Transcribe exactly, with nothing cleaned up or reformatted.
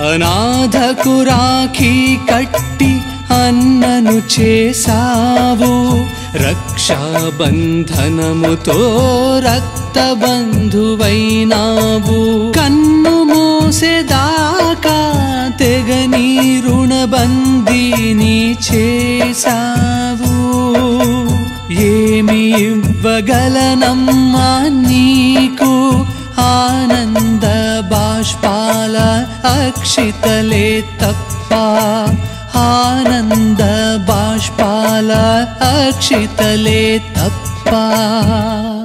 అనాథకు రాఖీ కట్టి అన్నను చేసావు, రక్షాబంధనముతో రక్తబంధువైనావు. కన్ను మూసేదాకా తెగని రుణబందీని చేసావు. ఏమి ఇవ్వగలనమ్మా నీకు ఆనంద బాష్పాల అక్షితలే తప్ప, ఆనంద బాష్పాల అక్షితలే తప్ప.